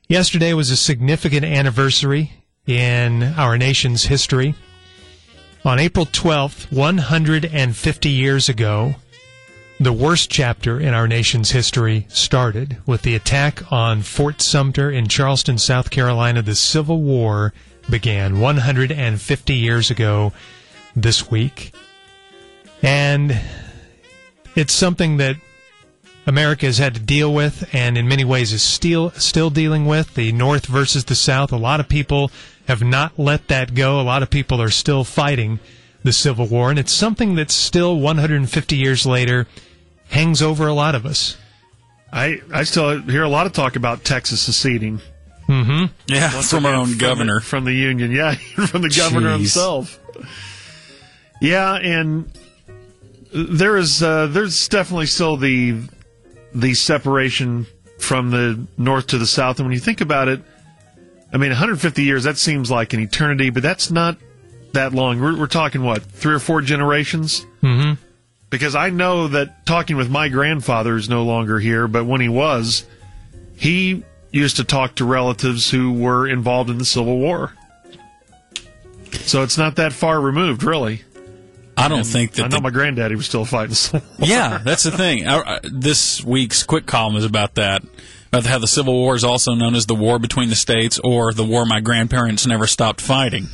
Yesterday was a significant anniversary in our nation's history. On April 12th, 150 years ago, the worst chapter in our nation's history started with the attack on Fort Sumter in Charleston, South Carolina. The Civil War began 150 years ago this week. And it's something that America has had to deal with, and in many ways is still dealing with, the North versus the South. A lot of people have not let that go. A lot of people are still fighting the Civil War, and it's something that still, 150 years later, hangs over a lot of us. I still hear a lot of talk about Texas seceding. Mm-hmm. Yeah, from our own governor. From the Union, yeah, from the governor himself. Yeah, and there's definitely still the separation from the North to the South. And when you think about it, I mean, 150 years, that seems like an eternity, but that's not that long. We're talking, what, 3 or 4 generations? Mm-hmm. Because I know that talking with my grandfather is no longer here, but when he was, he used to talk to relatives who were involved in the Civil War. So it's not that far removed, really. I don't think that. I know my granddaddy was still fighting the Civil War. Yeah, that's the thing. This week's quick column is about that. About how the Civil War is also known as the war between the states, or the war my grandparents never stopped fighting.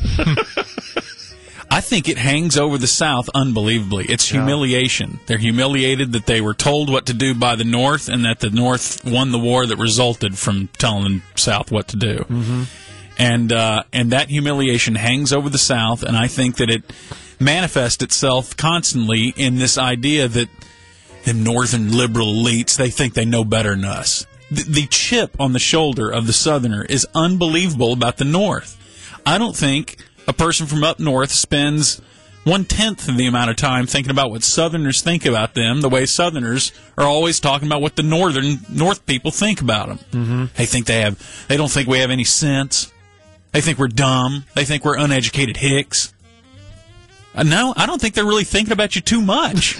I think it hangs over the South unbelievably. It's humiliation. They're humiliated that they were told what to do by the North, and that the North won the war that resulted from telling the South what to do. Mm-hmm. And that humiliation hangs over the South, and I think that it manifests itself constantly in this idea that the northern liberal elites, they think they know better than us. The chip on the shoulder of the Southerner is unbelievable about the North. I don't think a person from up north spends 1/10 of the amount of time thinking about what Southerners think about them, the way Southerners are always talking about what the North people think about them. Mm-hmm. They don't think we have any sense. They think we're dumb. They think we're uneducated hicks. No, I don't think they're really thinking about you too much.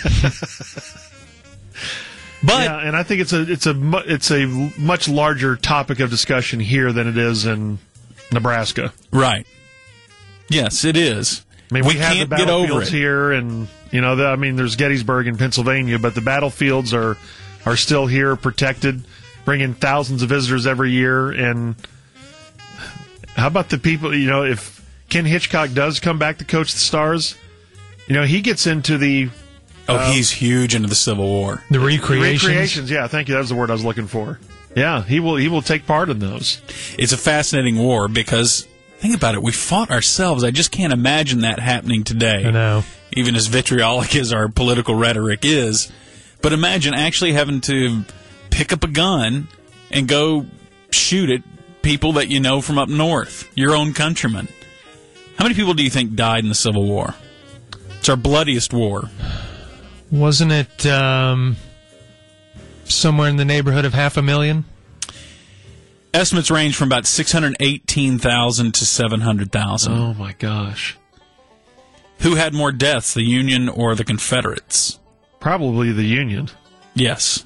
But yeah, and I think it's a much larger topic of discussion here than it is in Nebraska. Right. Yes, it is. I mean, we have the battlefields here, and there's Gettysburg in Pennsylvania, but the battlefields are still here, protected, bring in thousands of visitors every year. And how about the people? If Ken Hitchcock does come back to coach the Stars, he gets into the. He's huge into the Civil War. The recreations. Yeah, thank you. That was the word I was looking for. Yeah, he will take part in those. It's a fascinating war because, think about it, we fought ourselves. I just can't imagine that happening today. I know. Even as vitriolic as our political rhetoric is. But imagine actually having to pick up a gun and go shoot at people that you know from up north, your own countrymen. How many people do you think died in the Civil War? It's our bloodiest war. Wasn't it somewhere in the neighborhood of 500,000? Estimates range from about 618,000 to 700,000. Oh, my gosh. Who had more deaths, the Union or the Confederates? Probably the Union. Yes.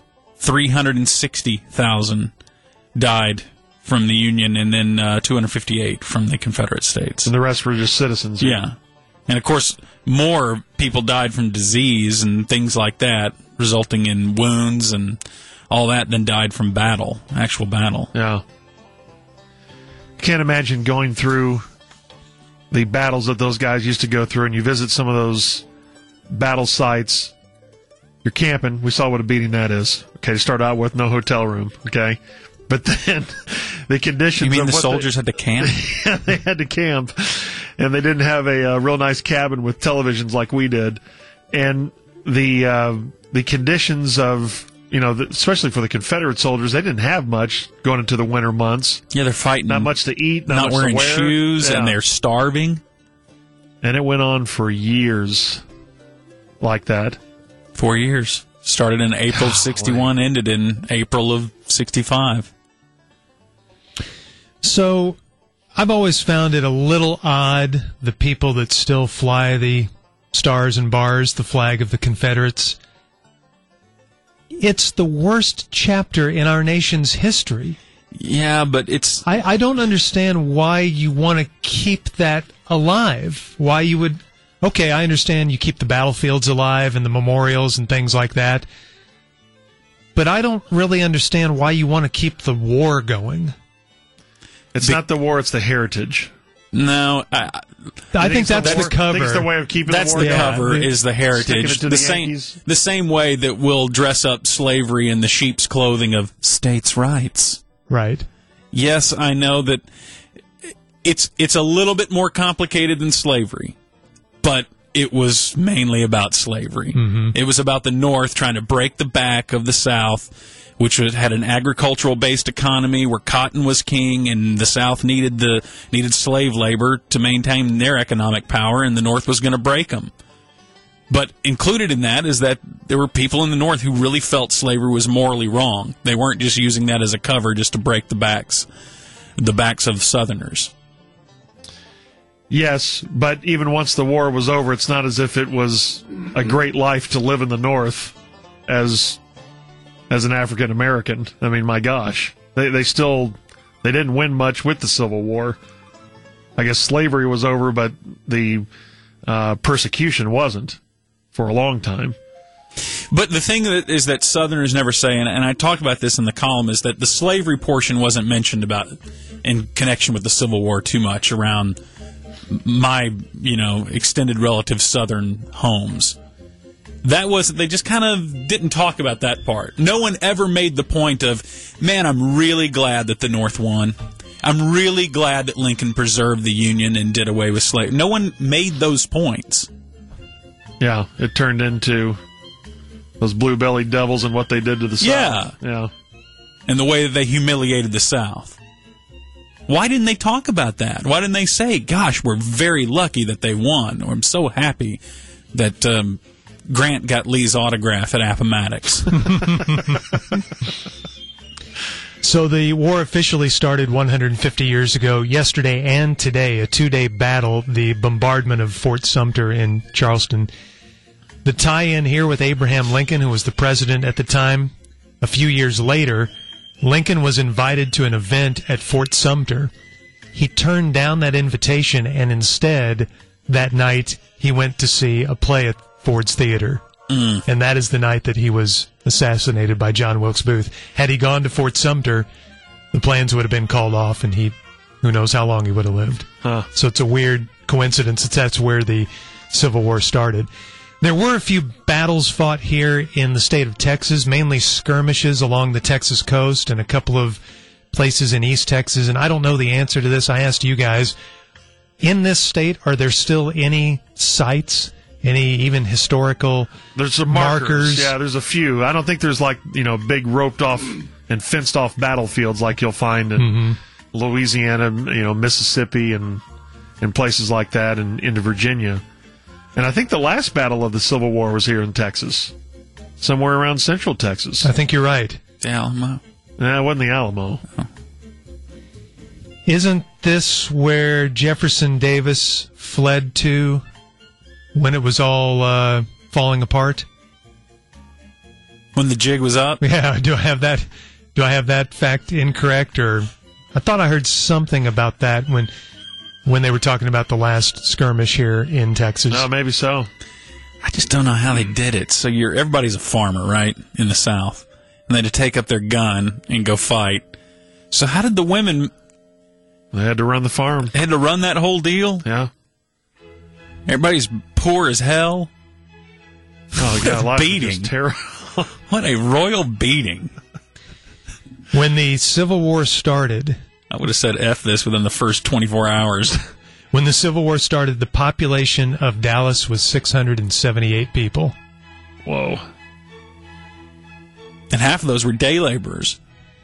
360,000 died from the Union, and then 258 from the Confederate States. And the rest were just citizens. Yeah. And, of course, more people died from disease and things like that, resulting in wounds and all that, than died from battle, actual battle. Yeah. Can't imagine going through the battles that those guys used to go through, and you visit some of those battle sites. You're camping. We saw what a beating that is. Okay, to start out with, no hotel room. Okay. But then the conditions. You mean the soldiers had to camp? Yeah, they had to camp, and they didn't have a real nice cabin with televisions like we did. And the conditions of, especially for the Confederate soldiers, they didn't have much going into the winter months. Yeah, they're fighting. Not much to eat, not much wearing to wear. shoes, yeah. And they're starving. And it went on for years like that. 4 years. Started in April of 61, ended in April of 65. So I've always found it a little odd, the people that still fly the stars and bars, the flag of the Confederates. It's the worst chapter in our nation's history. Yeah, but it's... I don't understand why you want to keep that alive. Why you would... Okay, I understand you keep the battlefields alive and the memorials and things like that. But I don't really understand why you want to keep the war going. It's not the war, it's the heritage. No, I think that's the cover. That's the way of keeping that's the war the going. cover is the heritage. The same way that we'll dress up slavery in the sheep's clothing of states' rights. Right. Yes, I know that it's a little bit more complicated than slavery, but it was mainly about slavery. Mm-hmm. It was about the North trying to break the back of the South, which had an agricultural-based economy where cotton was king, and the South needed slave labor to maintain their economic power, and the North was going to break them. But included in that is that there were people in the North who really felt slavery was morally wrong. They weren't just using that as a cover just to break the backs of Southerners. Yes, but even once the war was over, it's not as if it was a great life to live in the North as an African American. I mean, my gosh, they didn't win much with the Civil War. I guess slavery was over, but the persecution wasn't for a long time. But the thing is that Southerners never say, and I talked about this in the column, is that the slavery portion wasn't mentioned about in connection with the Civil War too much around my, extended relative Southern homes. They just kind of didn't talk about that part. No one ever made the point of, man, I'm really glad that the North won. I'm really glad that Lincoln preserved the Union and did away with slavery. No one made those points. Yeah, it turned into those blue-bellied devils and what they did to the South. Yeah. And the way that they humiliated the South. Why didn't they talk about that? Why didn't they say, gosh, we're very lucky that they won, or I'm so happy that Grant got Lee's autograph at Appomattox? So the war officially started 150 years ago, yesterday and today, a 2-day battle, the bombardment of Fort Sumter in Charleston. The tie-in here with Abraham Lincoln, who was the president at the time. A few years later, Lincoln was invited to an event at Fort Sumter. He turned down that invitation, and instead, that night, he went to see a play at Ford's Theater. And that is the night that he was assassinated by John Wilkes Booth. Had he gone to Fort Sumter, the plans would have been called off, and who knows how long he would have lived. So it's a weird coincidence that that's where the Civil War started. There were a few battles fought here in the state of Texas, mainly skirmishes along the Texas coast and a couple of places in East Texas, and I don't know the answer to this. I asked you guys, in this state, are there still any sites, any even historical There's some markers? Yeah, there's a few. I don't think there's big roped off and fenced off battlefields like you'll find in Louisiana, Mississippi, and places like that, and into Virginia. And I think the last battle of the Civil War was here in Texas, somewhere around central Texas. I think you're right. The Alamo? No, it wasn't the Alamo. Oh. Isn't this where Jefferson Davis fled to when it was all falling apart? When the jig was up? Yeah, do I have that fact incorrect? Or I thought I heard something about that when they were talking about the last skirmish here in Texas. No, maybe so. I just don't know how they did it. So everybody's a farmer, right, in the South, and they had to take up their gun and go fight. So how did the women? They had to run the farm. They had to run that whole deal. Yeah. Everybody's poor as hell. Oh, yeah, what a beating! Terrible. What a royal beating! When the Civil War started, I would have said F this within the first 24 hours. When the Civil War started, the population of Dallas was 678 people. Whoa. And half of those were day laborers.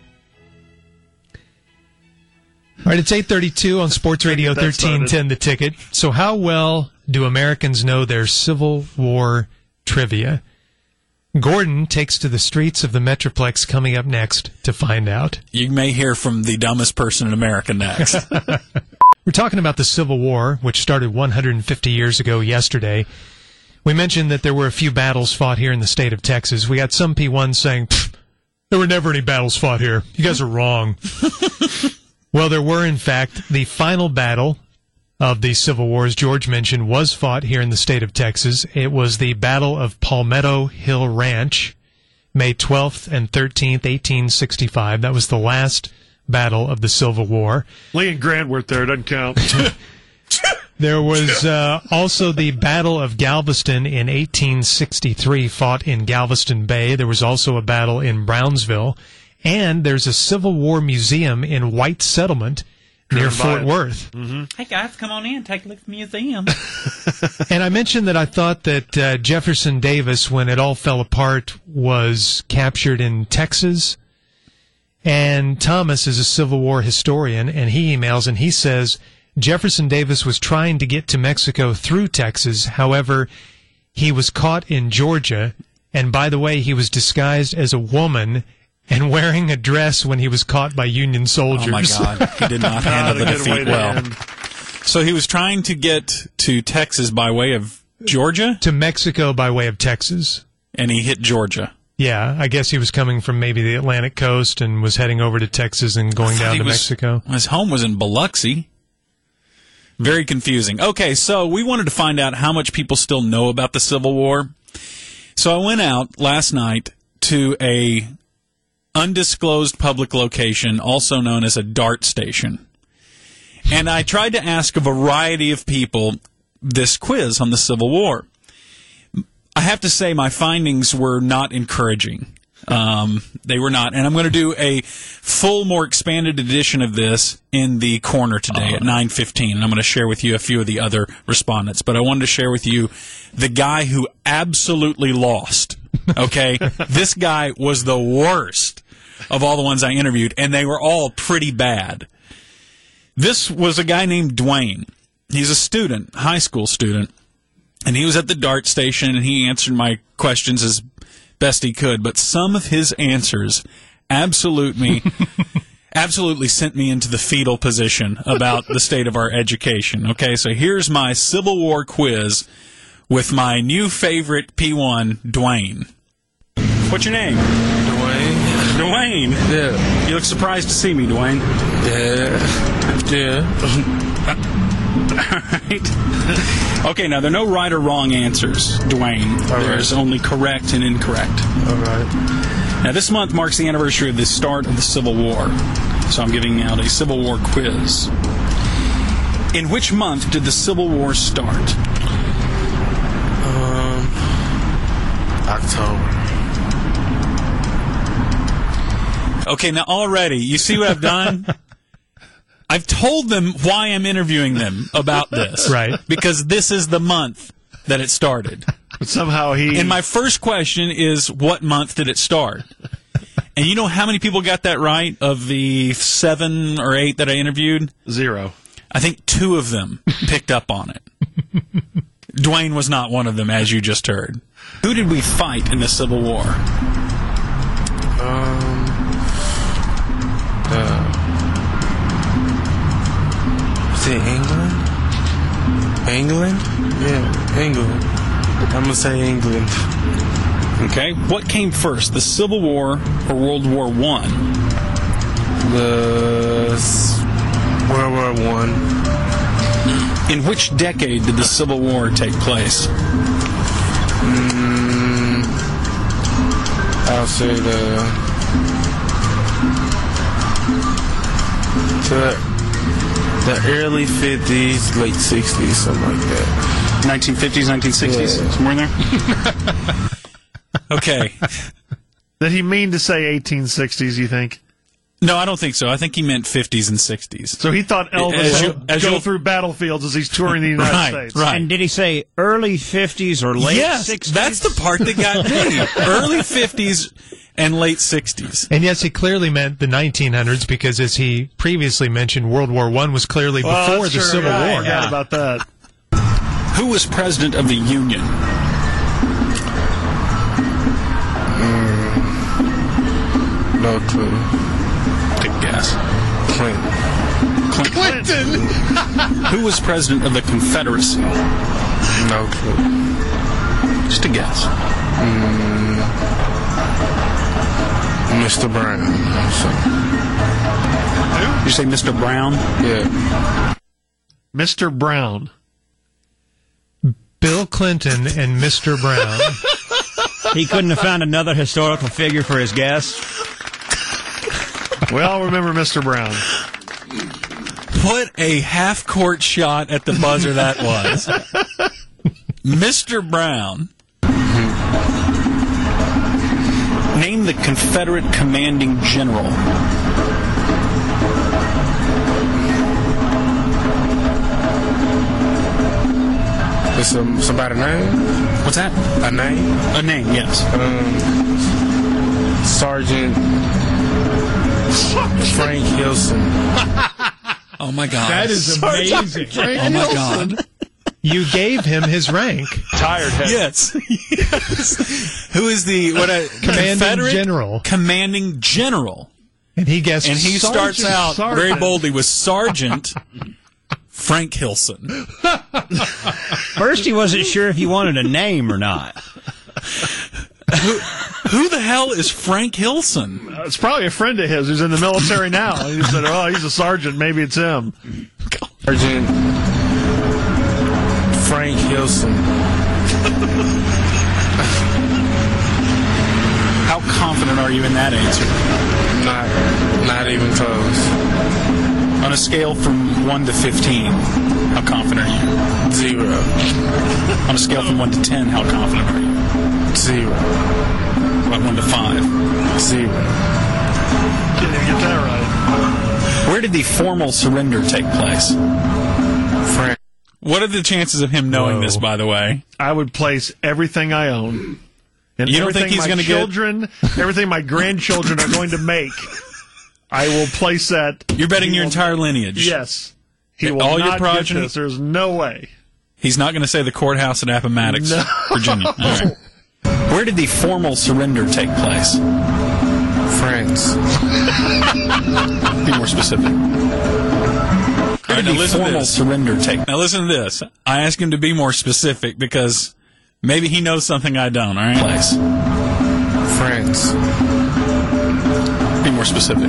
All right, it's 8:32 on Sports Radio 1310 The Ticket. So how well do Americans know their Civil War trivia? Gordon takes to the streets of the Metroplex coming up next to find out. You may hear from the dumbest person in America next. We're talking about the Civil War, which started 150 years ago yesterday. We mentioned that there were a few battles fought here in the state of Texas. We got some P1s saying, There were never any battles fought here. You guys are wrong. Well, there were, in fact, the final battle of the Civil War, as George mentioned, was fought here in the state of Texas. It was the Battle of Palmetto Hill Ranch, May 12th and 13th, 1865. That was the last battle of the Civil War. Lee and Grant weren't there. Doesn't count. There was also the Battle of Galveston in 1863, fought in Galveston Bay. There was also a battle in Brownsville. And there's a Civil War museum in White Settlement near Fort Worth. Mm-hmm. Hey, guys, come on in. Take a look at the museum. And I mentioned that I thought that Jefferson Davis, when it all fell apart, was captured in Texas. And Thomas is a Civil War historian, and he emails and he says Jefferson Davis was trying to get to Mexico through Texas. However, he was caught in Georgia. And by the way, he was disguised as a woman and wearing a dress when he was caught by Union soldiers. Oh, my God. He did not handle the defeat well. So he was trying to get to Texas by way of Georgia? To Mexico by way of Texas. And he hit Georgia. Yeah, I guess he was coming from maybe the Atlantic coast and was heading over to Texas and going down to Mexico. His home was in Biloxi. Very confusing. Okay, so we wanted to find out how much people still know about the Civil War. So I went out last night to a undisclosed public location, also known as a DART station. And I tried to ask a variety of people this quiz on the Civil War. I have to say my findings were not encouraging. They were not. And I'm going to do a full, more expanded edition of this in the corner today at 9:15. And I'm going to share with you a few of the other respondents. But I wanted to share with you the guy who absolutely lost. Okay? This guy was the worst of all the ones I interviewed, and they were all pretty bad. This was a guy named Dwayne. He's a student, high school student, and he was at the DART station, and he answered my questions as best he could, but some of his answers absolutely sent me into the fetal position about the state of our education. Okay, so here's my Civil War quiz with my new favorite P1, Dwayne. What's your name? Dwayne? Yeah. You look surprised to see me, Dwayne. Yeah. All right. Okay, now there are no right or wrong answers, Dwayne. There's only correct and incorrect. All right. Now, this month marks the anniversary of the start of the Civil War, so I'm giving out a Civil War quiz. In which month did the Civil War start? October. Okay, now already, you see what I've done? I've told them why I'm interviewing them about this. Right. Because this is the month that it started. But somehow And my first question is, what month did it start? And you know how many people got that right of the 7 or 8 that I interviewed? 0. I think 2 of them picked up on it. Dwayne was not one of them, as you just heard. Who did we fight in the Civil War? Is it England? England? Yeah, England. I'm going to say England. Okay. What came first, the Civil War or World War I? World War I. In which decade did the Civil War take place? I'll say the early 50s, late 60s, something like that. 1950s, 1960s? Yeah. Somewhere in there? Okay. Did he mean to say 1860s, you think? No, I don't think so. I think he meant 50s and 60s. So he thought Elvis would go through battlefields as he's touring the United States. Right. And did he say early 50s or late 60s? That's the part that got me. Early 50s and late 60s. And yes, he clearly meant the 1900s because, as he previously mentioned, World War I was clearly before the Civil War. I forgot about that. Who was president of the Union? No clue. Take a guess. Clinton. Who was president of the Confederacy? No clue. Just a guess. Mr. Brown. So. Did you say Mr. Brown? Yeah. Mr. Brown. Bill Clinton and Mr. Brown. He couldn't have found another historical figure for his guess. We all remember Mr. Brown. What a half-court shot at the buzzer that was. Mr. Brown. Name the Confederate commanding general. Is somebody name? What's that? A name? A name, yes. Sergeant Frank Hilson. Oh, my God. That is amazing. Oh, my God. You gave him his rank. Tired head. Yes. Yes. Who is the Commanding Confederate general? Commanding general. And he guessed. And he starts out very boldly with Sergeant Frank Hilson. First, he wasn't sure if he wanted a name or not. Who the hell is Frank Hilson? It's probably a friend of his who's in the military now. He said, "Oh, he's a sergeant. Maybe it's him." Sergeant Frank Hilson. How confident are you in that answer? Not even close. On a scale from 1 to 15, how confident are you? 0. On a scale from 1 to 10, how confident are you? 0. About 1 to 5? 0. Can't even get that right. Where did the formal surrender take place? Frank. What are the chances of him knowing this, by the way? I would place everything I own. And you don't think he's going to get everything my grandchildren are going to make. I will place that. You're betting your entire lineage. Yes. He will all not your progeny? get this. There's no way. He's not going to say the courthouse at Appomattox, No. Virginia. All right. Where did the formal surrender take place? France. Be more specific. Where did the formal surrender take? Now listen to this. I asked him to be more specific because maybe he knows something I don't. All right. Place. France. Be more specific.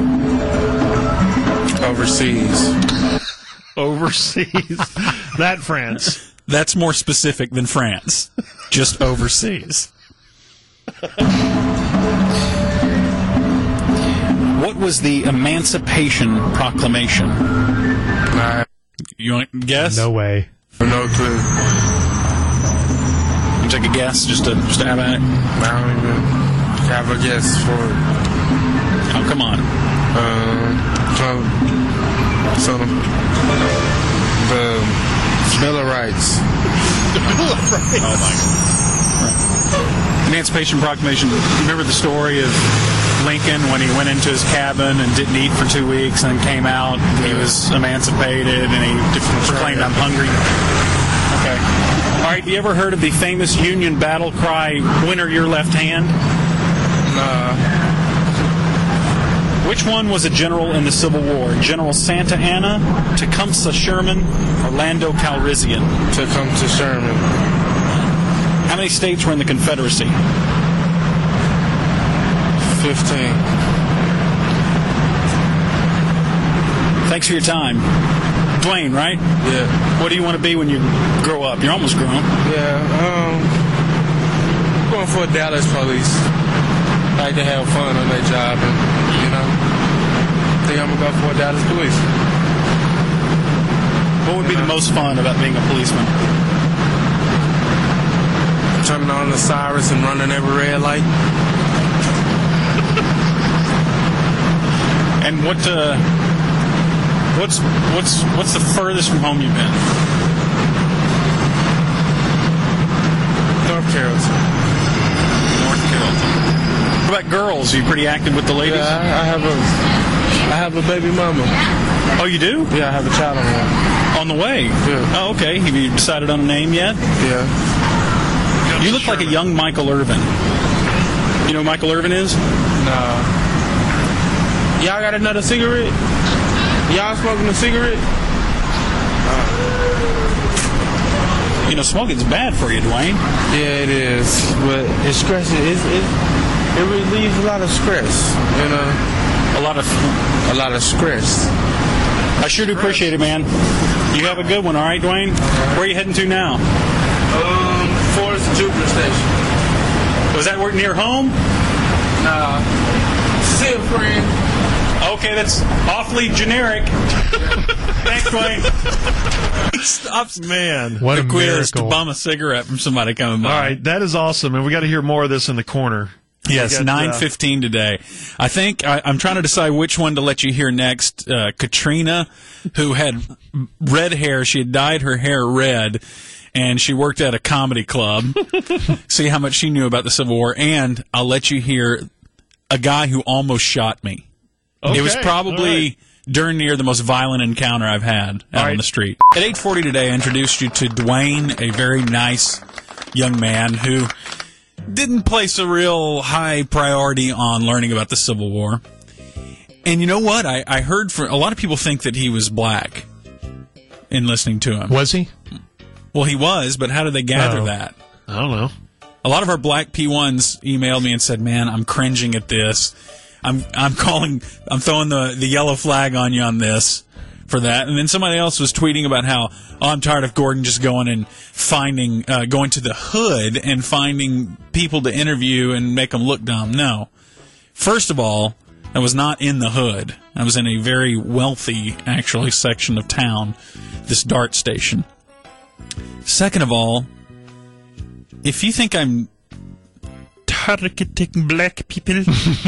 Overseas. Overseas. That France. That's more specific than France. Just overseas. What was the Emancipation Proclamation? You want to guess? No way. No clue. You take a guess, just to have at it. I don't even have a guess for it. Oh, come on. So the Bill of Rights. Oh my God. Emancipation Proclamation. Remember the story of Lincoln when he went into his cabin and didn't eat for 2 weeks and then came out and he was emancipated and he proclaimed, "I'm hungry." Okay. All right, you ever heard of the famous Union battle cry, "Winter your left hand"? Which one was a general in the Civil War? General Santa Anna, Tecumseh Sherman, or Lando Calrissian? Tecumseh Sherman. How many states were in the Confederacy? 15. Thanks for your time. Dwayne, right? Yeah. What do you want to be when you grow up? You're almost grown. Yeah, going for a Dallas police. Like to have fun on their job and, I think I'm going to go for a Dallas police. What would be the most fun about being a policeman? Turning on the sirens and running every red light. And what's the furthest from home you've been? North Carolina. North Carolina. What about girls? Are you pretty active with the ladies? Yeah, I have a baby mama. Oh, you do? Yeah, I have a child on the way. On the way? Yeah. Oh, okay. Have you decided on a name yet? Yeah. You look like a young Michael Irvin. You know who Michael Irvin is? Nah. Y'all got another cigarette? Y'all smoking a cigarette? Smoking's bad for you, Dwayne. Yeah, it is. But it's stressing. It relieves a lot of stress, you know. A lot of stress. I sure do appreciate it, man. You have a good one, all right, Dwayne? Where are you heading to now? Forest Jupiter Station. Was that work near home? Nah. See a friend. Okay, that's awfully generic. Thanks, Dwayne. stops. Man, what a quiz miracle. to bum a cigarette from somebody coming by. All right, that is awesome, and we got to hear more of this in the corner. Yes, 9:15 today. I think I'm trying to decide which one to let you hear next. Katrina, who had red hair, she had dyed her hair red, and she worked at a comedy club. See how much she knew about the Civil War, and I'll let you hear a guy who almost shot me. Okay. It was probably darn near the most violent encounter I've had out on the street. At 8:40 today, I introduced you to Dwayne, a very nice young man who didn't place a real high priority on learning about the Civil War. And you know what? I heard from a lot of people think that he was black in listening to him. Was he? Well, he was, but how did they gather that? I don't know. A lot of our black P1s emailed me and said, "Man, I'm cringing at this. I'm throwing the yellow flag on you on this for that." And then somebody else was tweeting about how, I'm tired of Gordon just going and finding, going to the hood and finding people to interview and make them look dumb. No. First of all, I was not in the hood. I was in a very wealthy, actually, section of town, this DART station. Second of all, if you think I'm targeting black people,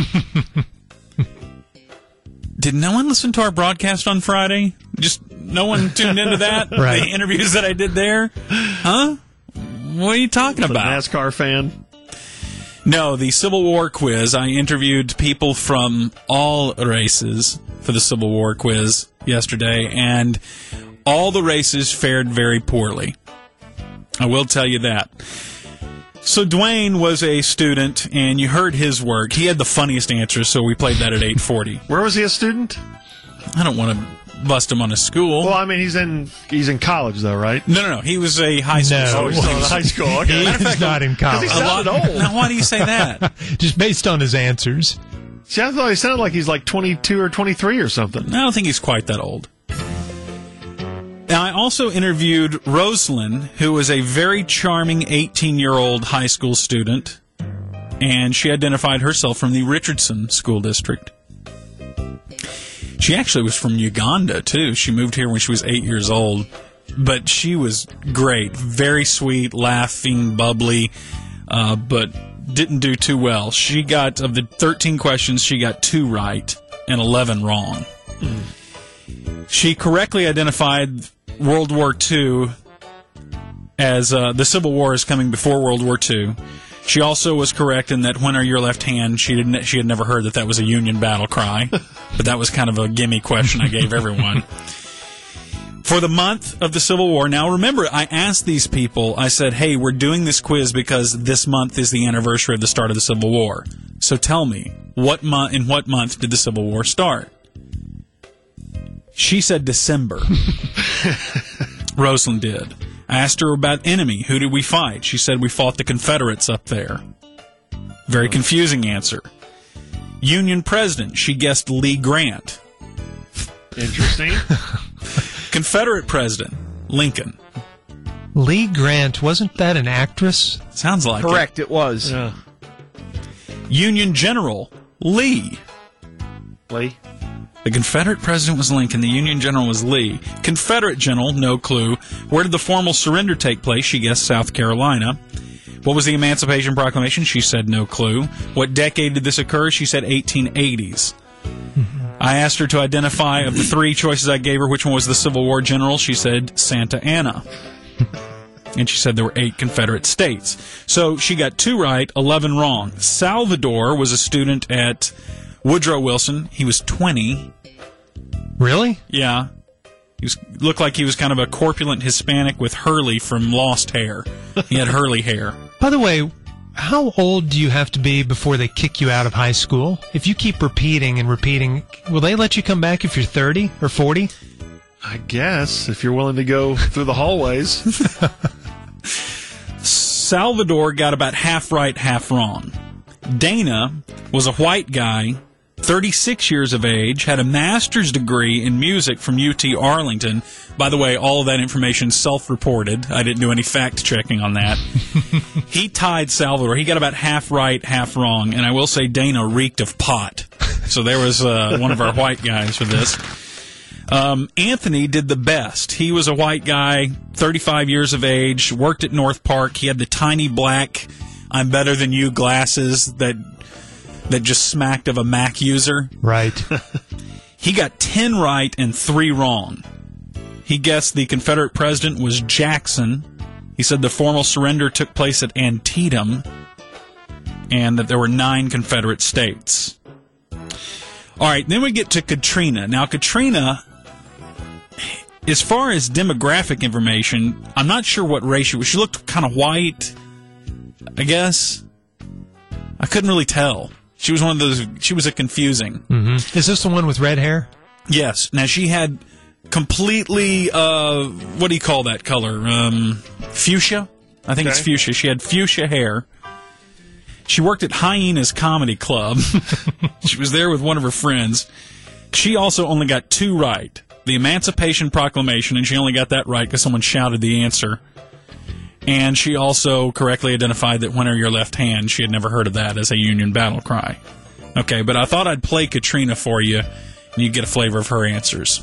did no one listen to our broadcast on Friday? Just no one tuned into that? Right. The interviews that I did there? Huh? What are you talking The about? NASCAR fan. No, the Civil War quiz. I interviewed people from all races for the Civil War quiz yesterday, and all the races fared very poorly. I will tell you that. So Dwayne was a student, and you heard his work. He had the funniest answers, so we played that at 8:40. Where was he a student? I don't want to bust him on his school. Well, I mean, he's in college, though, right? No. He was a high school No. Oh, student. he's still in high school. Okay. He's not in college. He sounded old. Now, why do you say that? Just based on his answers. See, I thought he sounded like he's like 22 or 23 or something. I don't think he's quite that old. Now, I also interviewed Rosalind, who was a very charming 18-year-old high school student, and she identified herself from the Richardson School District. She actually was from Uganda, too. She moved here when she was 8 years old, but she was great, very sweet, laughing, bubbly, but didn't do too well. She got, of the 13 questions, she got 2 right and 11 wrong. She correctly identified World War II as the Civil War is coming before World War II. She also was correct in that "When are your left hand?" She had never heard that was a Union battle cry, but that was kind of a gimme question I gave everyone. For the month of the Civil War, now remember, I asked these people, I said, "Hey, we're doing this quiz because this month is the anniversary of the start of the Civil War. So tell me, in what month did the Civil War start?" She said December. Rosalind did. I asked her about enemy. Who did we fight? She said we fought the Confederates up there. Very confusing answer. Union president. She guessed Lee Grant. Interesting. Confederate president. Lincoln. Lee Grant, wasn't that an actress? Sounds like Correct, it was. Yeah. it. Union general. Lee. Lee. The Confederate president was Lincoln. The Union general was Lee. Confederate general, no clue. Where did the formal surrender take place? She guessed South Carolina. What was the Emancipation Proclamation? She said no clue. What decade did this occur? She said 1880s. I asked her to identify, of the 3 choices I gave her, which one was the Civil War general. She said Santa Anna. And she said there were 8 Confederate states. So she got 2 right, 11 wrong. Salvador was a student at Woodrow Wilson. He was 20. Really? Yeah. Looked like he was kind of a corpulent Hispanic with Hurley from Lost Hair. He had Hurley hair. By the way, how old do you have to be before they kick you out of high school? If you keep repeating and repeating, will they let you come back if you're 30 or 40? I guess, if you're willing to go through the hallways. Salvador got about half right, half wrong. Dana was a white guy, 36 years of age, had a master's degree in music from UT Arlington. By the way, all of that information self-reported. I didn't do any fact-checking on that. He tied Salvador. He got about half right, half wrong, and I will say Dana reeked of pot. So there was one of our white guys for this. Anthony did the best. He was a white guy, 35 years of age, worked at North Park. He had the tiny black I'm better than you glasses that just smacked of a Mac user. Right. He got 10 right and 3 wrong. He guessed the Confederate president was Jackson. He said the formal surrender took place at Antietam and that there were 9 Confederate states. All right, then we get to Katrina. Now, Katrina, as far as demographic information, I'm not sure what race she was. She looked kind of white, I guess. I couldn't really tell. She was one of those. She was a confusing. Mm-hmm. Is this the one with red hair? Yes. Now she had completely. What do you call that color? Fuchsia. I think it's fuchsia. She had fuchsia hair. She worked at Hyenas Comedy Club. She was there with one of her friends. She also only got 2 right. The Emancipation Proclamation, and she only got that right because someone shouted the answer. And she also correctly identified that "When are your left hand?" She had never heard of that as a Union battle cry. Okay, but I thought I'd play Katrina for you, and you get a flavor of her answers.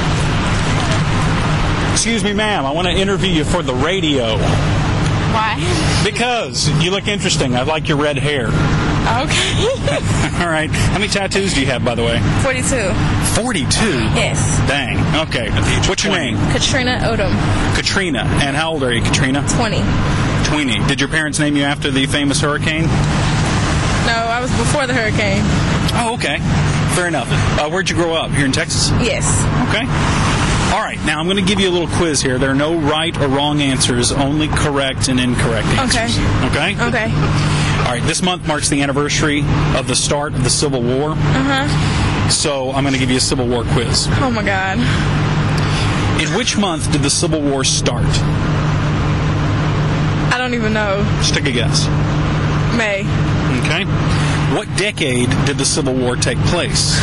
Excuse me, ma'am. I want to interview you for the radio. Why? Because you look interesting. I like your red hair. Okay. All right. How many tattoos do you have, by the way? 42. 42? Yes. Dang. Okay. What's your name? Katrina Odom. Katrina. And how old are you, Katrina? 20. 20. Did your parents name you after the famous hurricane? No, I was before the hurricane. Oh, okay. Fair enough. Where'd you grow up? Here in Texas? Yes. Okay. All right. Now, I'm going to give you a little quiz here. There are no right or wrong answers, only correct and incorrect answers. Okay. Okay? Okay. All right. This month marks the anniversary of the start of the Civil War. Uh-huh. So I'm going to give you a Civil War quiz. Oh, my God. In which month did the Civil War start? I don't even know. Just take a guess. May. Okay. What decade did the Civil War take place?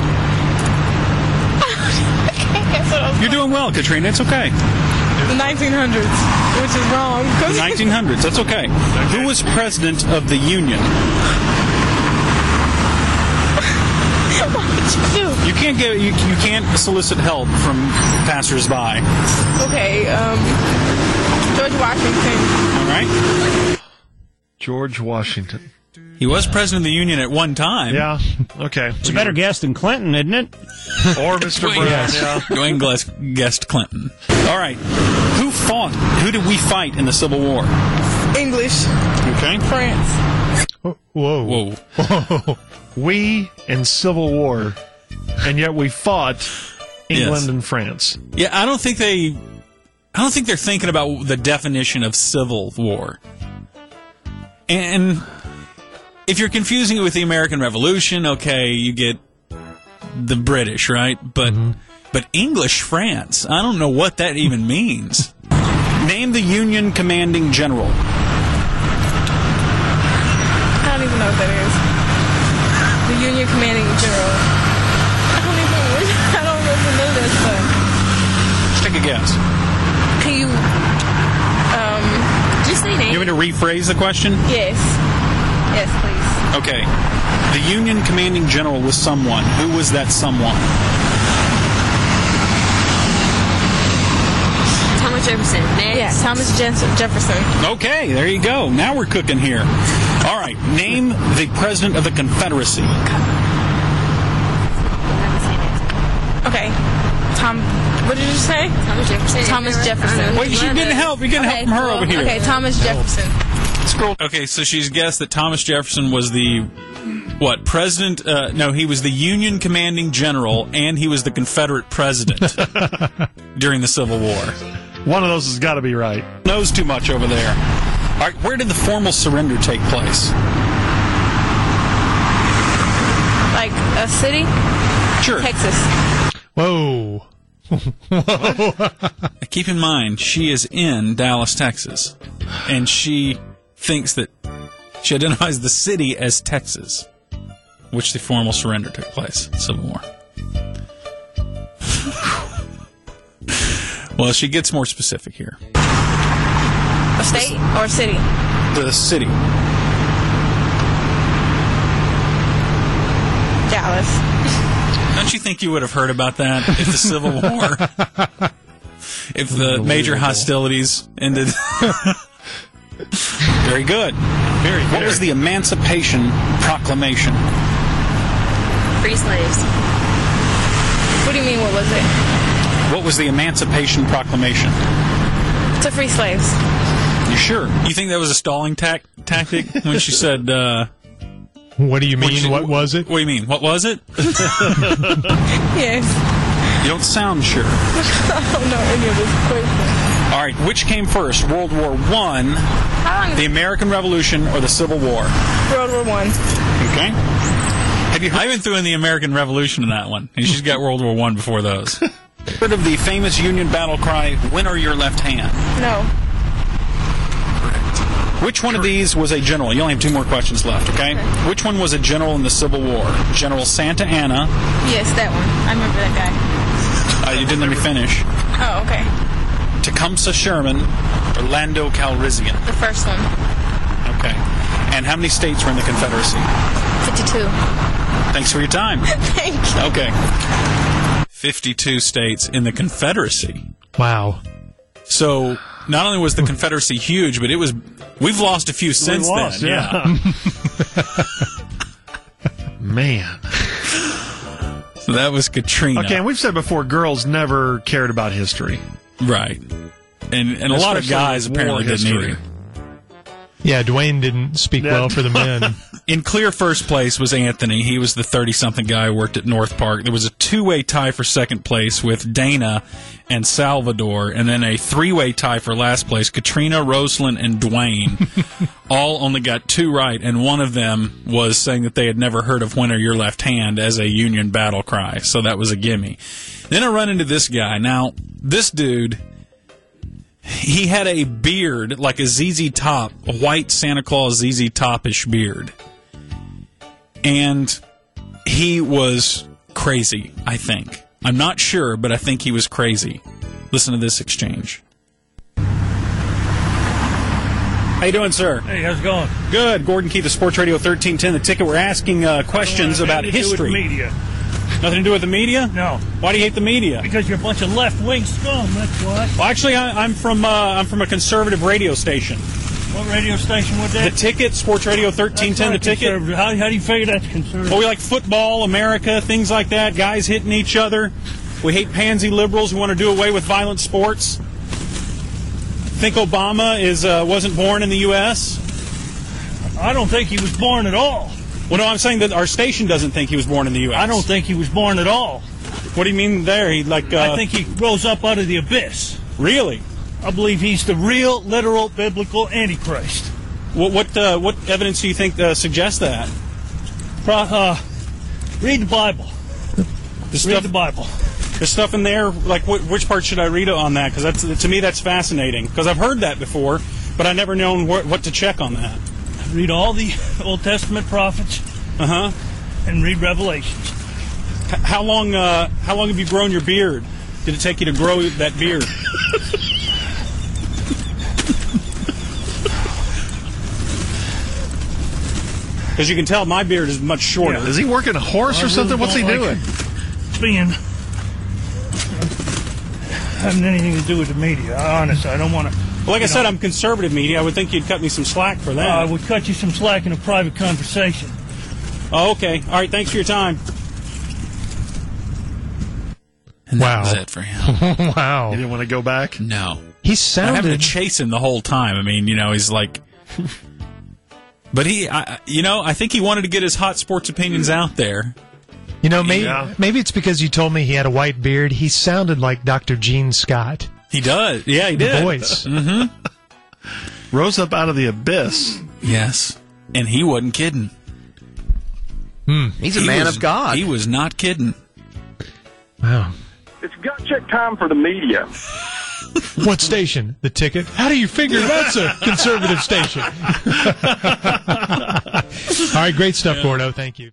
You're doing well, Katrina. It's okay. The 1900s, which is wrong. The 1900s. That's okay. Who was president of the Union? What did you do? You can't solicit help from passersby. Okay. George Washington. All right. George Washington. He was president of the Union at one time. Yeah. Okay. It's a better guess than Clinton, isn't it? Or Mr. Brown. Yeah. Dwayne guessed Clinton. All right. Who fought? Who did we fight in the Civil War? English. Okay. France. Whoa. We in Civil War, and yet we fought England Yes. and France. Yeah, I don't think they're thinking about the definition of Civil War. And if you're confusing it with the American Revolution, okay, you get the British, right? But English France, I don't know what that even means. Name the Union commanding general. I don't even know what that is. The Union commanding general. I don't even know that stuff. Just take a guess. Can you, just say name? You want me to rephrase the question? Yes. Yes, please. Okay. The Union commanding general was someone. Who was that someone? Thomas Jefferson. Next. Yeah, Thomas Jefferson. Okay, there you go. Now we're cooking here. All right. Name the president of the Confederacy. Okay. What did you say? Thomas Jefferson. Thomas Jefferson. Wait, she didn't help. You're getting help from her over here. Okay, Thomas Jefferson. Scroll. Okay, so she's guessed that Thomas Jefferson was the president? No, he was the Union commanding general, and he was the Confederate president during the Civil War. One of those has got to be right. Knows too much over there. All right, where did the formal surrender take place? Like a city? Sure. Texas. Whoa. Keep in mind, she is in Dallas, Texas, and she thinks that She identifies the city as Texas, which the formal surrender took place, Civil War. Well, she gets more specific here. A state or city? The city. Dallas. Don't you think you would have heard about that if the Civil War, if the major hostilities ended? Very good. Very good. What was the Emancipation Proclamation? Free slaves. What do you mean, what was it? What was the Emancipation Proclamation? To free slaves. You sure? You think that was a stalling tactic when she said, what do you mean, what was it? What do you mean, what was it? Yes. You don't sound sure. I don't know any of this question. All right, which came first, World War I, the American Revolution, or the Civil War? World War I. Okay. Have you I even threw in the American Revolution in that one, and she's got World War I before those. heard of the famous Union battle cry, "Winner your left hand"? No. Which one of these was a general? You only have 2 more questions left, okay? Which one was a general in the Civil War? General Santa Anna. Yes, that one. I remember that guy. You didn't let me finish. Oh, okay. Tecumseh Sherman or Lando Calrissian? The first one. Okay. And how many states were in the Confederacy? 52. Thanks for your time. Thank you. Okay. 52 states in the Confederacy. Wow. So not only was the Confederacy huge, but we've lost a few since then. Yeah. Man. So that was Katrina. Okay, and we've said before, girls never cared about history. Right. And a lot of guys apparently didn't either. Yeah, Dwayne didn't speak well for the men. In clear first place was Anthony. He was the 30-something guy who worked at North Park. There was a 2-way tie for second place with Dana and Salvador, and then a 3-way tie for last place. Katrina, Rosalind, and Dwayne all only got 2 right, and one of them was saying that they had never heard of "Winner Your Left Hand" as a Union battle cry, so that was a gimme. Then I run into this guy. Now, this dude, he had a beard like a ZZ Top, a white Santa Claus ZZ Top-ish beard. And he was crazy, I think. I'm not sure, but I think he was crazy. Listen to this exchange. How you doing, sir? Hey, how's it going? Good. Gordon Keith of Sports Radio 1310, The Ticket. We're asking questions about history. Media. Nothing to do with the media? No. Why do you hate the media? Because you're a bunch of left-wing scum, that's why. Well, actually, I'm from a conservative radio station. What radio station was that? The Ticket, Sports Radio 1310, The Ticket. How do you figure that's conservative? Well, we like football, America, things like that, guys hitting each other. We hate pansy liberals who want to do away with violent sports. Think Obama wasn't born in the U.S.? I don't think he was born at all. Well, no, I'm saying that our station doesn't think he was born in the U.S. I don't think he was born at all. What do you mean there? I think he rose up out of the abyss. Really? I believe he's the real, literal, biblical Antichrist. What evidence do you think suggests that? Read the Bible. Read the Bible. The stuff in there, like which part should I read on that? Because to me that's fascinating. Because I've heard that before, but I've never known what to check on that. Read all the Old Testament prophets. And read Revelations. How long have you grown your beard? Did it take you to grow that beard? Because you can tell my beard is much shorter. Yeah. Is he working a horse or something? What's he doing? Being having anything to do with the media. Honestly, I don't want to. Well, like I said, I'm conservative media. I would think you'd cut me some slack for that. I would cut you some slack in a private conversation. Oh, okay. All right. Thanks for your time. And that was it for him. Wow. You didn't want to go back? No. He I'm sounded... having to chase him the whole time. I mean, he's like... But I think he wanted to get his hot sports opinions out there. Maybe it's because you told me he had a white beard. He sounded like Dr. Gene Scott. He does. Yeah, he did. The voice. Mm-hmm. Rose up out of the abyss. Yes. And he wasn't kidding. He's a man of God. He was not kidding. Wow. It's gut check time for the media. What station? The Ticket. How do you figure that's a conservative station? All right, great stuff, Gordo. Thank you.